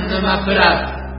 沼プラス。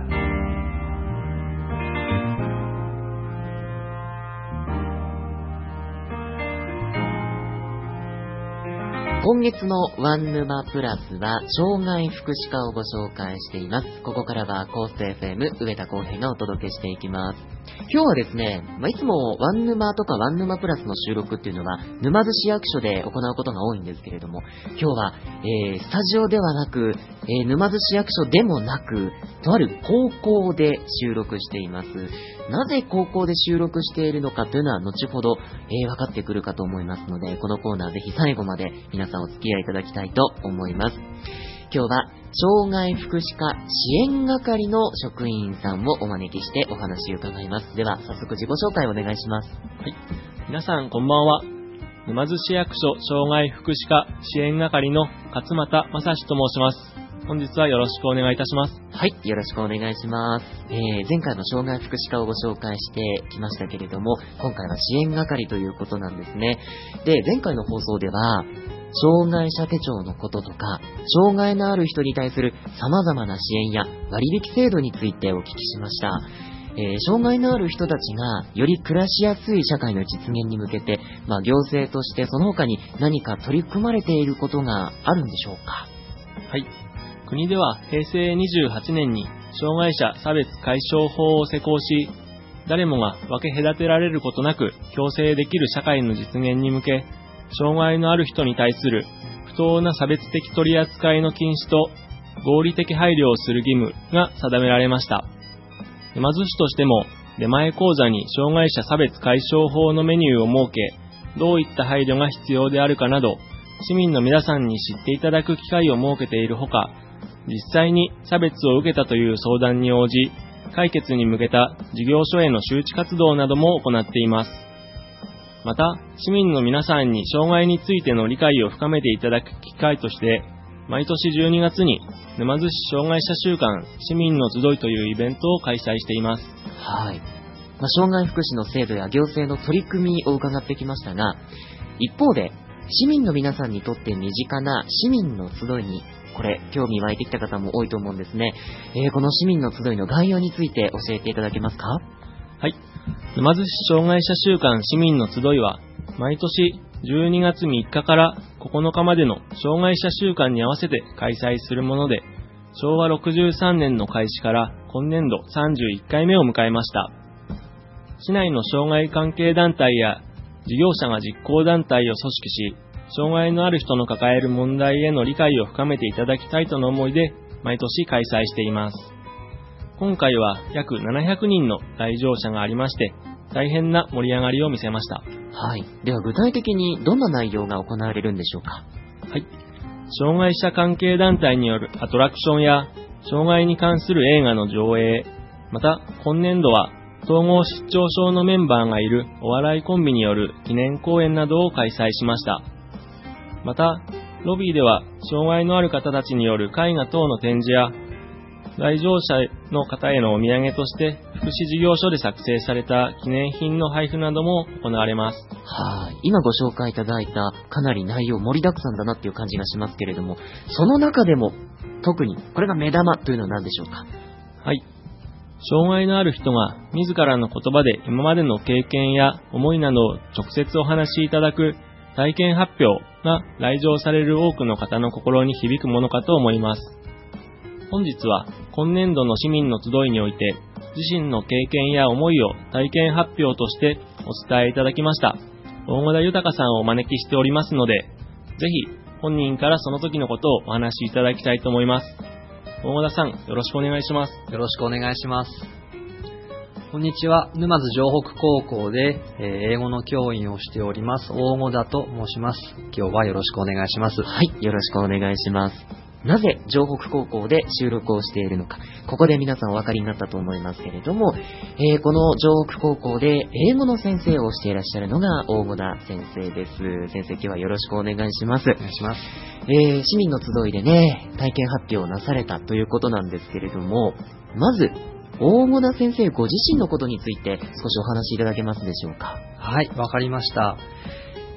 今月のワン沼プラスは障害福祉課をご紹介しています。ここからはコース FM 上田浩平がお届けしていきます。今日はですね、いつもワン沼とかワン沼プラスの収録っていうのは沼津市役所で行うことが多いんですけれども、今日は、スタジオではなく、沼津市役所でもなく、とある高校で収録しています。なぜ高校で収録しているのかというのは後ほど、分かってくるかと思いますので、このコーナーぜひ最後まで皆さんお付き合いいただきたいと思います。今日は障害福祉課支援係の職員さんをお招きしてお話を伺います。では早速自己紹介をお願いします。 はい、皆さんこんばんは。沼津市役所障害福祉課支援係の勝俣正史と申します。本日はよろしくお願いいたします。 はい、よろしくお願いします。前回の障害福祉課をご紹介してきましたけれども、今回は支援係ということなんですね。で、前回の放送では障害者手帳のこととか、障害のある人に対する様々な支援や割引制度についてお聞きしました。障害のある人たちがより暮らしやすい社会の実現に向けて、行政としてその他に何か取り組まれていることがあるんでしょうか？ はい。国では平成28年に障害者差別解消法を施行し、誰もが分け隔てられることなく共生できる社会の実現に向け、障害のある人に対する不当な差別的取り扱いの禁止と合理的配慮をする義務が定められました。沼津市としても出前講座に障害者差別解消法のメニューを設け、どういった配慮が必要であるかなど、市民の皆さんに知っていただく機会を設けているほか、実際に差別を受けたという相談に応じ、解決に向けた事業所への周知活動なども行っています。また、市民の皆さんに障害についての理解を深めていただく機会として、毎年12月に沼津市障害者週間市民の集いというイベントを開催しています。 はい。障害福祉の制度や行政の取り組みを伺ってきましたが、一方で、市民の皆さんにとって身近な市民の集いに、これ、興味湧いてきた方も多いと思うんですね。この市民の集いの概要について教えていただけますか？ はい。沼津市障害者週間市民の集いは、毎年12月3日から9日までの障害者週間に合わせて開催するもので、昭和63年の開始から今年度31回目を迎えました。市内の障害関係団体や事業者が実行団体を組織し、障害のある人の抱える問題への理解を深めていただきたいとの思いで毎年開催しています。今回は約700人の来場者がありまして、大変な盛り上がりを見せました。 はい。では具体的にどんな内容が行われるんでしょうか？ はい。障害者関係団体によるアトラクションや障害に関する映画の上映、また今年度は統合失調症のメンバーがいるお笑いコンビによる記念公演などを開催しました。また、ロビーでは障害のある方たちによる絵画等の展示や、来場者の方へのお土産として福祉事業所で作成された記念品の配布なども行われます。 はい。今ご紹介いただいたかなり内容盛りだくさんだなっていう感じがしますけれども、その中でも特にこれが目玉というのは何でしょうか？ はい。障害のある人が自らの言葉で今までの経験や思いなどを直接お話しいただく体験発表が来場される多くの方の心に響くものかと思います。本日は今年度の市民の集いにおいて自身の経験や思いを体験発表としてお伝えいただきました大牟田豊さんをお招きしておりますので、ぜひ本人からその時のことをお話しいただきたいと思います。大牟田さん、よろしくお願いします。 よろしくお願いします。こんにちは。沼津城北高校で、英語の教員をしております大牟田と申します。今日はよろしくお願いします。 はい、よろしくお願いします。なぜ城北高校で収録をしているのか、ここで皆さんお分かりになったと思いますけれども、この城北高校で英語の先生をしていらっしゃるのが大牟田先生です。先生、今日はよろしくお願いします。 お願いします。 市民の集いでね、体験発表をなされたということなんですけれども、まず大牟田先生ご自身のことについて少しお話しいただけますでしょうか？ はい、わかりました。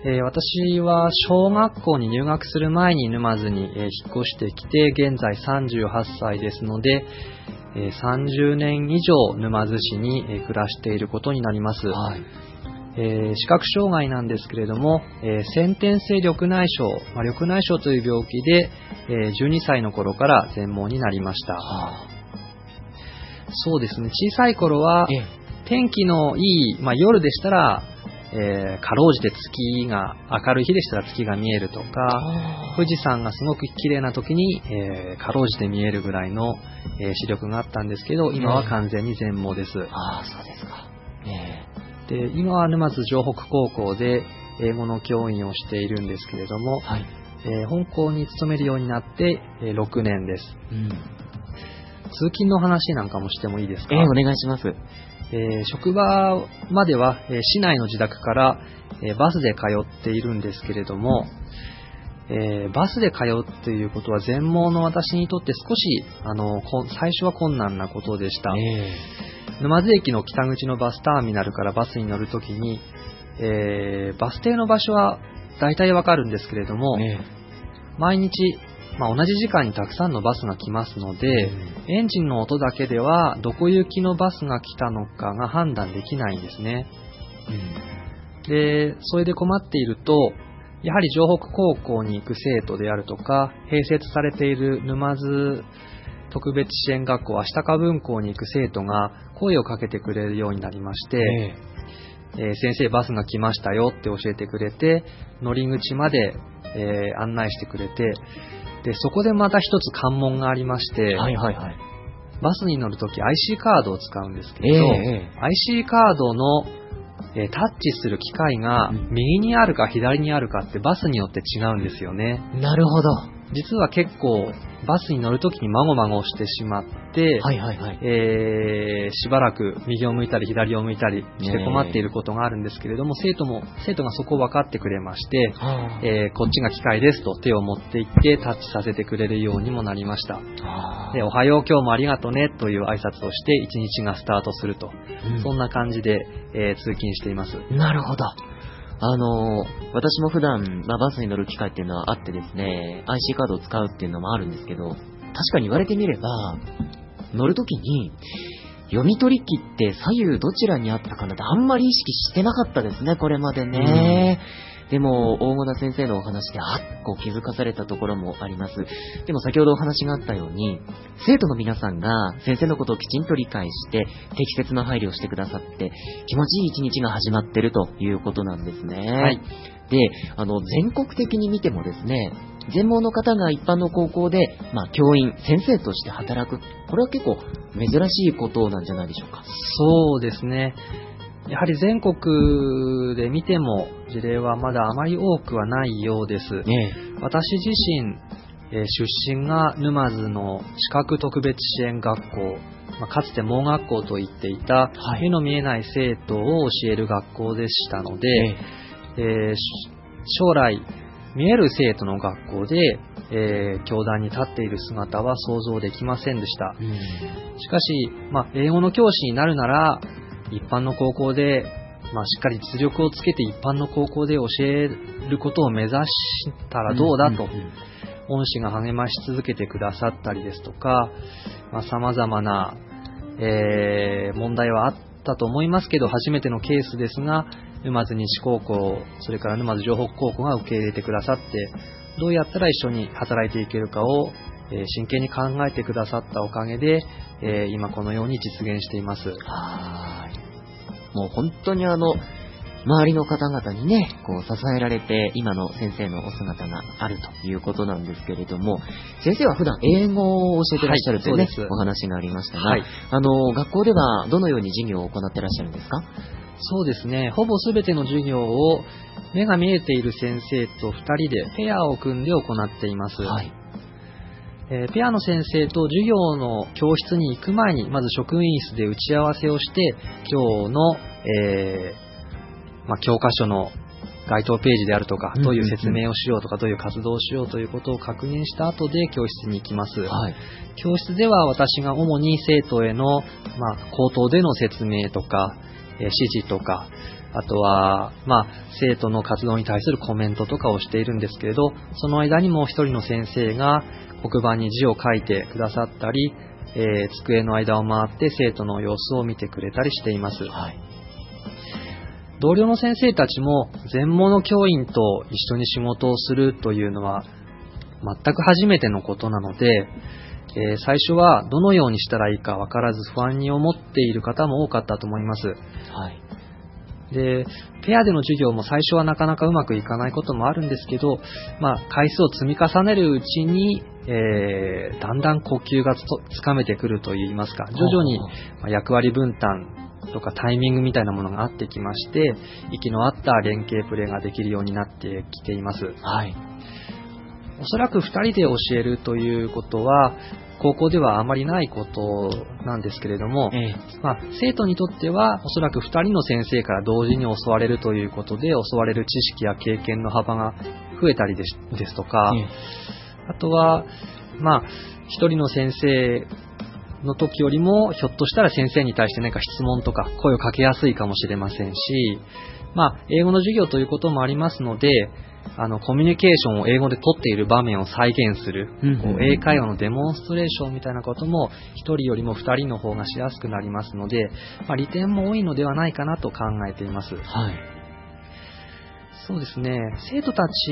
私は小学校に入学する前に沼津に引っ越してきて、現在38歳ですので、30年以上沼津市に暮らしていることになります。 はい。 視覚障害なんですけれども、先天性緑内障、緑内障という病気で、12歳の頃から全盲になりました。そうですね、小さい頃は天気のいい、夜でしたら、かろうじて月が明るい日でしたら月が見えるとか、富士山がすごく綺麗な時に、かろうじて見えるぐらいの、視力があったんですけど、今は完全に全盲です。 そうですか。 で、今は沼津城北高校で英語の教員をしているんですけれども、 はい。 本校に勤めるようになって、6年です。通勤の話なんかもしてもいいですか？ お願いします。 職場までは、市内の自宅から、バスで通っているんですけれども、バスで通うっていうことは全盲の私にとって少し最初は困難なことでした。沼津駅の北口のバスターミナルからバスに乗るときに、バス停の場所は大体わかるんですけれども、毎日、同じ時間にたくさんのバスが来ますので、エンジンの音だけではどこ行きのバスが来たのかが判断できないんですね。で、それで困っていると、やはり城北高校に行く生徒であるとか、併設されている沼津特別支援学校、芦高分校に行く生徒が声をかけてくれるようになりまして、先生バスが来ましたよって教えてくれて、乗り口まで、案内してくれて、で、そこでまた一つ関門がありまして、バスに乗るとき IC カードを使うんですけど、IC カードの、タッチする機械が右にあるか左にあるかってバスによって違うんですよね。 なるほど。 実は結構バスに乗るときにまごまごしてしまって、しばらく右を向いたり左を向いたりして困っていることがあるんですけれども、生徒がそこを分かってくれまして、こっちが機械ですと手を持っていってタッチさせてくれるようにもなりました。で、おはよう今日もありがとねという挨拶をして一日がスタートすると、そんな感じで、通勤しています。 なるほど。私も普段、バスに乗る機会っていうのはあってですね、IC カードを使うっていうのもあるんですけど、確かに言われてみれば、乗るときに、読み取り機って左右どちらにあったかなってあんまり意識してなかったですね、これまでね。でも、大野田先生のお話で、気づかされたところもあります。でも先ほどお話があったように、生徒の皆さんが先生のことをきちんと理解して、適切な配慮をしてくださって、気持ちいい一日が始まってるということなんですね。で、全国的に見てもですね、全盲の方が一般の高校で、教員、先生として働く、これは結構珍しいことなんじゃないでしょうか。 そうですね。やはり全国で見ても事例はまだあまり多くはないようです。私自身、出身が沼津の視覚特別支援学校、かつて盲学校と言っていた、目の見えない生徒を教える学校でしたので、将来見える生徒の学校で、教壇に立っている姿は想像できませんでした。しかし、英語の教師になるなら一般の高校で、しっかり実力をつけて一般の高校で教えることを目指したらどうだと、恩師が励まし続けてくださったりですとか、様々な、問題はあったと思いますけど、初めてのケースですが、沼津西高校、それから沼津城北高校が受け入れてくださって、どうやったら一緒に働いていけるかを、真剣に考えてくださったおかげで、今このように実現しています。 もう本当に周りの方々にね、支えられて今の先生のお姿があるということなんですけれども、先生は普段英語を教えてらっしゃるというね、お話がありましたが、学校ではどのように授業を行ってらっしゃるんですか？ そうですね、ほぼ全ての授業を目が見えている先生と2人でペアを組んで行っています。ペアの先生と授業の教室に行く前にまず職員室で打ち合わせをして、今日の、教科書の該当ページであるとか、どういう説明をしようとか、どういう活動をしようということを確認した後で教室に行きます。教室では私が主に生徒への、口頭での説明とか、指示とか、 あとは、生徒の活動に対するコメントとかをしているんですけれど、その間にも一人の先生が黒板に字を書いてくださったり、机の間を回って生徒の様子を見てくれたりしています。 はい。 同僚の先生たちも全盲教員と一緒に仕事をするというのは全く初めてのことなので、最初はどのようにしたらいいか分からず不安に思っている方も多かったと思います。 はい。 で、ペアでの授業も最初はなかなかうまくいかないこともあるんですけど、回数を積み重ねるうちに、だんだん呼吸がつかめてくるといいますか、徐々に役割分担とかタイミングみたいなものがあってきまして、息の合った連携プレーができるようになってきています。 はい。 おそらく2人で教えるということは高校ではあまりないことなんですけれども、生徒にとってはおそらく2人の先生から同時に教われるということで、教われる知識や経験の幅が増えたりですとか、あとは1人の先生の時よりもひょっとしたら先生に対して何か質問とか声をかけやすいかもしれませんし、英語の授業ということもありますので、コミュニケーションを英語で取っている場面を再現する、英会話のデモンストレーションみたいなことも1人よりも2人の方がしやすくなりますので、利点も多いのではないかなと考えています。 はい。 そうですね、生徒たち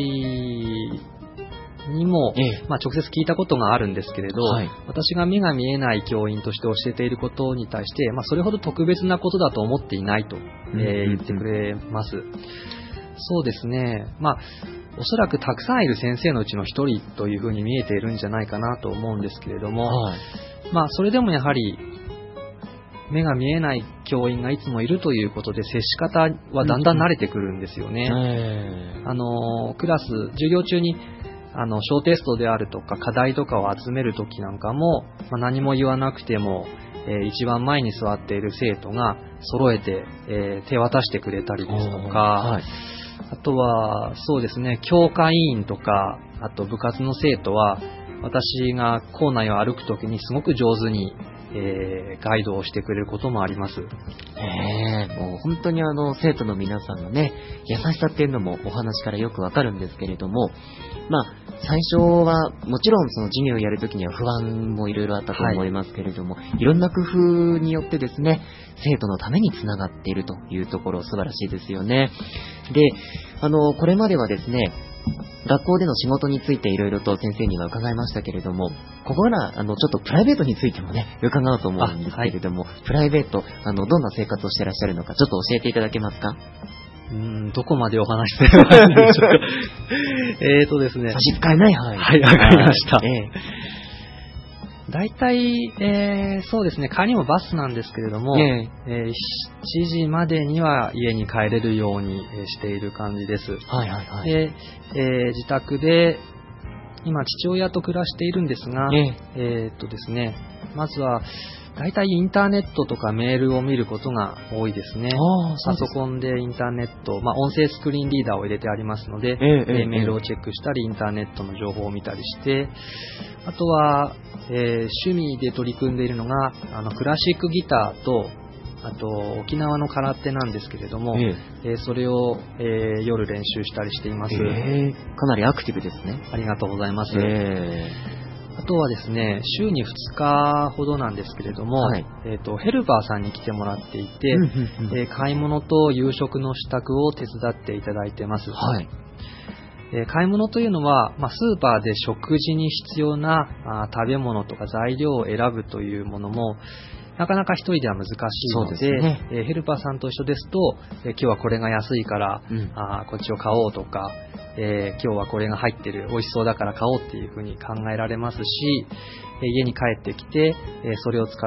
にも、直接聞いたことがあるんですけれど、私が目が見えない教員として教えていることに対して、それほど特別なことだと思っていないと、言ってくれます。そうですね、おそらくたくさんいる先生のうちの一人というふうに見えているんじゃないかなと思うんですけれども、それでもやはり目が見えない教員がいつもいるということで、接し方はだんだん慣れてくるんですよね。クラス、授業中に小テストであるとか課題とかを集めるときなんかも、何も言わなくても、一番前に座っている生徒が揃えて、手渡してくれたりですとか、あとはそうですね、教科委員とか、あと部活の生徒は私が校内を歩くときにすごく上手に、ガイドをしてくれることもあります。 もう本当に生徒の皆さんのね、優しさっていうのもお話からよくわかるんですけれども、最初はもちろんその授業をやるときには不安もいろいろあったと思いますけれども、いろんな工夫によってですね、生徒のためにつながっているというところ素晴らしいですよね。で、これまではですね、学校での仕事についていろいろと先生には伺いましたけれども、ここからちょっとプライベートについてもね、伺おうと思うんですけれども、プライベート、どんな生活をしてらっしゃるのか、ちょっと教えていただけますか？ どこまでお話しすればいいんでしょうか。ですね。 差し支えない範囲。 はい、わかりました。大体、そうですね、帰りもバスなんですけれども、7時までには家に帰れるようにしている感じです。で、自宅で、今父親と暮らしているんですが、ですね、まずは、大体インターネットとかメールを見ることが多いですね。パソコンでインターネット、音声スクリーンリーダーを入れてありますので、メールをチェックしたり、インターネットの情報を見たりして、あとは、趣味で取り組んでいるのが、クラシックギターと、あと沖縄の空手なんですけれども、それを、夜練習したりしています。 かなりアクティブですね。 ありがとうございます。あとはですね、週に2日ほどなんですけれども、ヘルパーさんに来てもらっていて、買い物と夕食の支度を手伝っていただいてます。買い物というのは、スーパーで食事に必要な食べ物とか材料を選ぶというものもなかなか一人では難しいので、ヘルパーさんと一緒ですと、今日はこれが安いから、こっちを買おうとか、今日はこれが入ってる、美味しそうだから買おうっていうふうに考えられますし、家に帰ってきて、それを使って、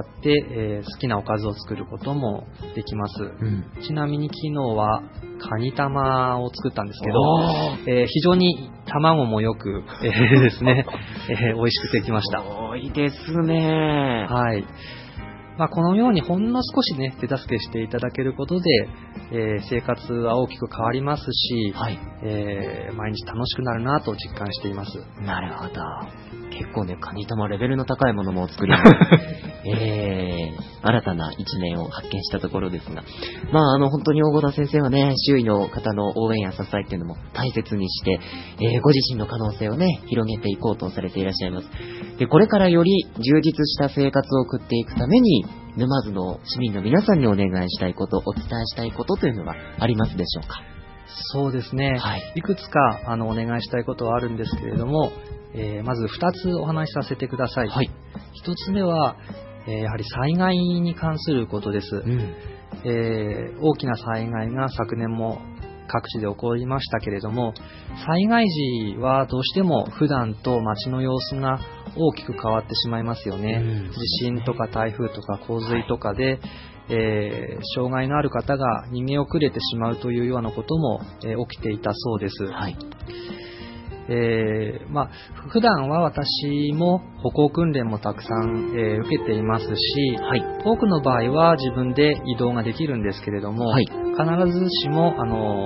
好きなおかずを作ることもできます。ちなみに昨日はカニ玉を作ったんですけど、非常に卵もよく、ですね、美味しくできました。 多いですね。 はい。このようにほんの少しね、手助けしていただけることで、生活は大きく変わりますし、毎日楽しくなるなと実感しています。 なるほど。結構ね、カニ玉レベルの高いものもお作りに新たな一面を発見したところですが、本当に大田先生はね、周囲の方の応援や支えっていうのも大切にして、ご自身の可能性をね、広げていこうとされていらっしゃいます。で、これからより充実した生活を送っていくために、沼津の市民の皆さんにお願いしたいこと、お伝えしたいことというのはありますでしょうか？ そうですね。いくつかお願いしたいことはあるんですけれども、まず2つお話しさせてください。1つ目は、やはり災害に関することです。大きな災害が昨年も各地で起こりましたけれども、災害時はどうしても普段と街の様子が大きく変わってしまいますよね。地震とか台風とか洪水とかで、障害のある方が逃げ遅れてしまうというようなことも、起きていたそうです。普段は私も歩行訓練もたくさん、受けていますし、多くの場合は自分で移動ができるんですけれども、必ずしも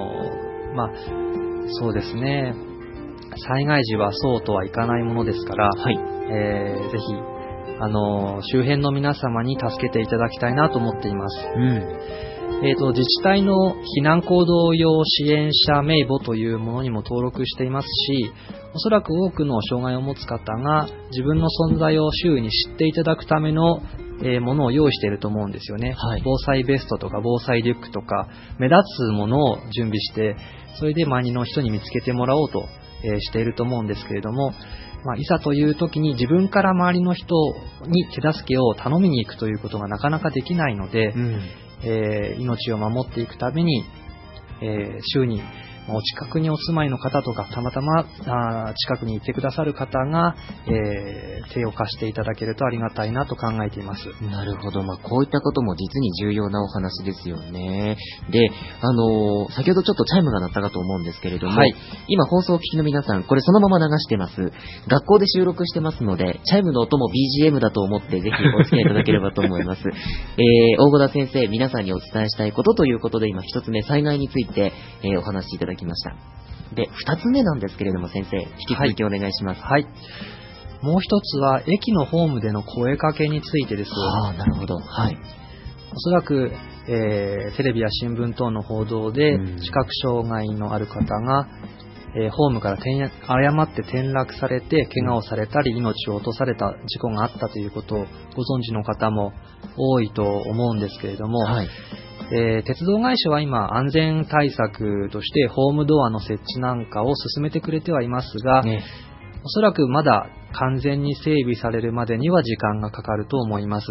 そうですね、災害時はそうとはいかないものですから、ぜひ周辺の皆様に助けていただきたいなと思っています。自治体の避難行動用支援者名簿というものにも登録していますし、おそらく多くの障害を持つ方が自分の存在を周囲に知っていただくためのものを用意していると思うんですよね。防災ベストとか防災リュックとか目立つものを準備して、それで周りの人に見つけてもらおうとしていると思うんですけれども、いざという時に自分から周りの人に手助けを頼みに行くということがなかなかできないので、命を守っていくために、週にお近くにお住まいの方とか、たまたま近くにいてくださる方が、手を貸していただけるとありがたいなと考えています。 なるほど。こういったことも実に重要なお話ですよね。で、先ほどちょっとチャイムが鳴ったかと思うんですけれども、今放送を聞きの皆さん、これそのまま流してます。学校で収録してますので、チャイムの音も BGM だと思ってぜひお付き合いいただければと思います。大田先生、皆さんにお伝えしたいことということで、今一つ目、災害について、お話しいただきました。で、二つ目なんですけれども、先生、引き続きお願いします。 もう一つは駅のホームでの声かけについてです。 なるほど。おそらく、テレビや新聞等の報道で視覚障害のある方が、ホームから誤って転落されて怪我をされたり命を落とされた事故があったということをご存知の方も多いと思うんですけれども、鉄道会社は今安全対策としてホームドアの設置なんかを進めてくれてはいますが、おそらくまだ完全に整備されるまでには時間がかかると思います。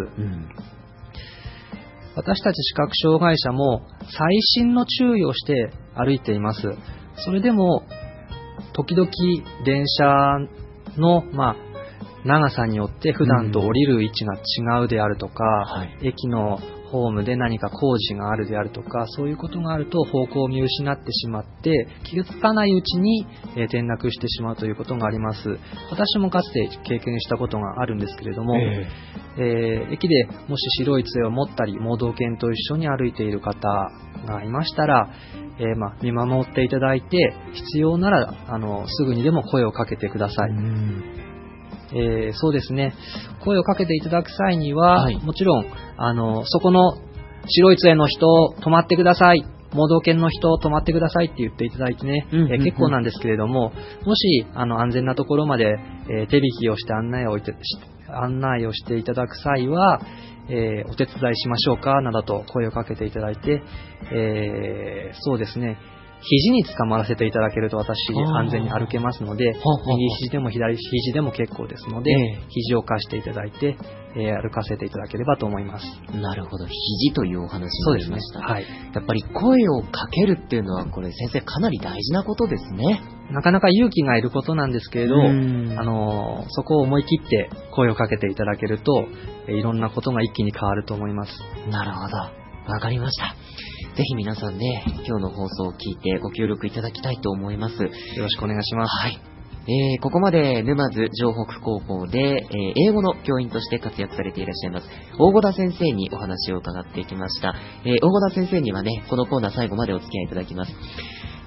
私たち視覚障害者も細心の注意をして歩いています。それでも時々電車の長さによって普段と降りる位置が違うであるとか、駅のホームで何か工事があるであるとか、そういうことがあると方向を見失ってしまって気がつかないうちに転落してしまうということがあります。私もかつて経験したことがあるんですけれども、駅でもし白い杖を持ったり盲導犬と一緒に歩いている方がいましたら、見守っていただいて、必要ならすぐにでも声をかけてください。そうですね、声をかけていただく際には、もちろんそこの白い杖の人止まってください、盲導犬の人止まってくださいって言っていただいてね、結構なんですけれども、もし安全なところまで、手引きをして案内をしていただく際は、お手伝いしましょうかなどと声をかけていただいて、そうですね、肘につかまらせていただけると私安全に歩けますので、右肘でも左肘でも結構ですので、肘を貸していただいて、歩かせていただければと思います。 なるほど。肘というお話になりました。やっぱり声をかけるっていうのはこれ先生かなり大事なことですね。 なかなか勇気がいることなんですけれど、そこを思い切って声をかけていただけると、いろんなことが一気に変わると思います。 なるほど。わかりました。ぜひ皆さんね、今日の放送を聞いてご協力いただきたいと思います。よろしくお願いします。 ここまで沼津城北高校で、英語の教員として活躍されていらっしゃいます大田先生にお話を伺ってきました。大田先生にはね、このコーナー最後までお付き合いいただきます。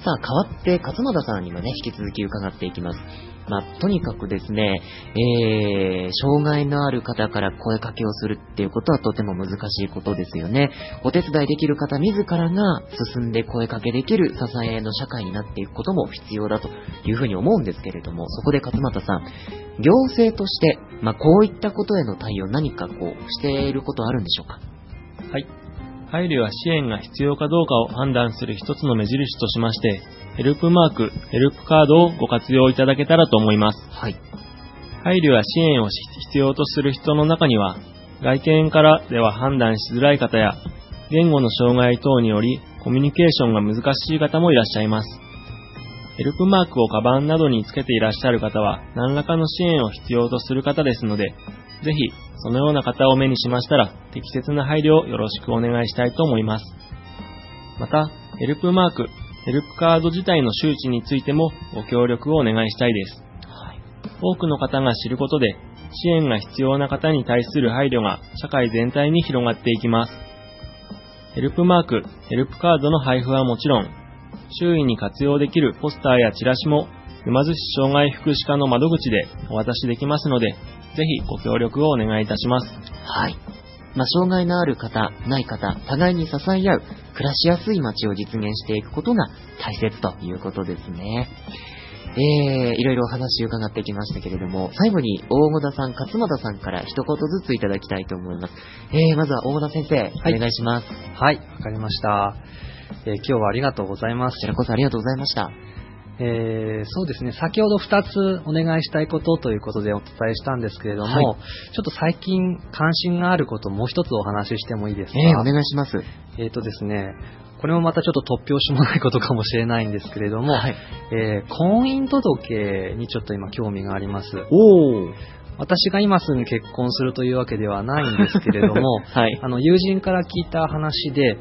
さあ、代わって勝俣さんにもね、引き続き伺っていきます。とにかくですね、障害のある方から声かけをするっていうことはとても難しいことですよね。お手伝いできる方自らが進んで声かけできる支えの社会になっていくことも必要だというふうに思うんですけれども、そこで勝俣さん、行政として、こういったことへの対応、何かしていることはあるんでしょうか？ はい。配慮や支援が必要かどうかを判断する一つの目印としまして、ヘルプマーク、ヘルプカードをご活用いただけたらと思います。 はい。 配慮や支援を必要とする人の中には、外見からでは判断しづらい方や、言語の障害等によりコミュニケーションが難しい方もいらっしゃいます。ヘルプマークをカバンなどにつけていらっしゃる方は、何らかの支援を必要とする方ですので、ぜひ、そのような方を目にしましたら、適切な配慮をよろしくお願いしたいと思います。また、ヘルプマーク、ヘルプカード自体の周知についてもご協力をお願いしたいです。多くの方が知ることで、支援が必要な方に対する配慮が社会全体に広がっていきます。ヘルプマーク、ヘルプカードの配布はもちろん、周囲に活用できるポスターやチラシも、沼津市障害福祉課の窓口でお渡しできますので、ぜひご協力をお願いいたします。 はい。障害のある方、ない方、互いに支え合う、暮らしやすい街を実現していくことが大切ということですね。いろいろお話を伺ってきましたけれども、最後に大小田さん、勝俣さんから一言ずついただきたいと思います。まずは大小田先生、お願いします。 はい、わかりました。今日はありがとうございます。 こちらこそありがとうございました。 そうですね、先ほど2つお願いしたいことということでお伝えしたんですけれども、ちょっと最近関心があることをもう一つお話ししてもいいですか？ お願いします。 ですね、これもまたちょっと突拍子もないことかもしれないんですけれども、婚姻届にちょっと今興味があります。私が今すぐ結婚するというわけではないんですけれども、友人から聞いた話で、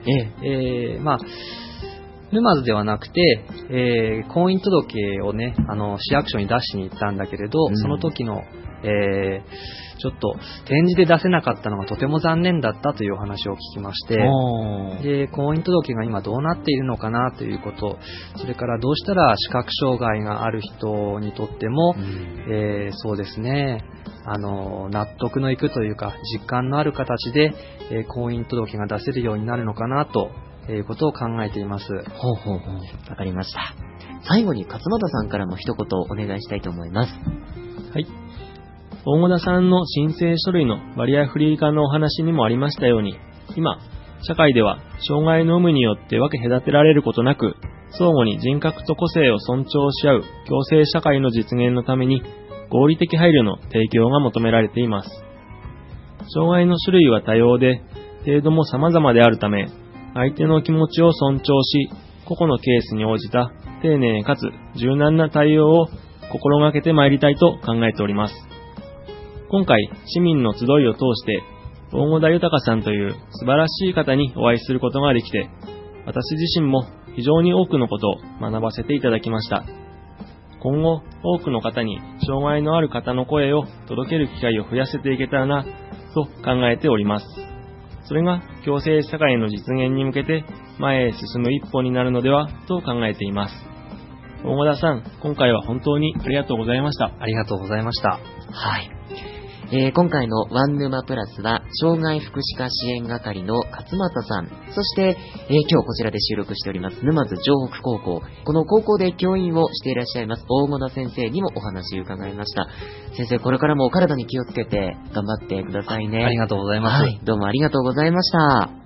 沼津ではなくて、婚姻届をね、市役所に出しに行ったんだけれど、その時の、ちょっと展示で出せなかったのがとても残念だったというお話を聞きまして、で、婚姻届が今どうなっているのかなということ、それからどうしたら視覚障害がある人にとっても、そうですね、納得のいくというか、実感のある形で、婚姻届が出せるようになるのかなと、いうことを考えています。 わかりました。最後に勝俣さんからも一言お願いしたいと思います。 はい。大小田さんの申請書類のバリアフリー化のお話にもありましたように、今、社会では障害の有無によって分け隔てられることなく、相互に人格と個性を尊重し合う共生社会の実現のために、合理的配慮の提供が求められています。障害の種類は多様で、程度も様々であるため、相手の気持ちを尊重し、個々のケースに応じた丁寧かつ柔軟な対応を心がけてまいりたいと考えております。今回、市民の集いを通して、大小田豊さんという素晴らしい方にお会いすることができて、私自身も非常に多くのことを学ばせていただきました。今後、多くの方に障害のある方の声を届ける機会を増やせていけたらな、と考えております。それが共生社会の実現に向けて前へ進む一歩になるのではと考えています。大小田さん、今回は本当にありがとうございました。 ありがとうございました。 今回のワンヌマプラスは障害福祉課支援係の勝俣さん、そして、今日こちらで収録しております沼津城北高校、この高校で教員をしていらっしゃいます大小田先生にもお話を伺いました。先生、これからもお体に気をつけて頑張ってくださいね。 ありがとうございます。 どうもありがとうございました。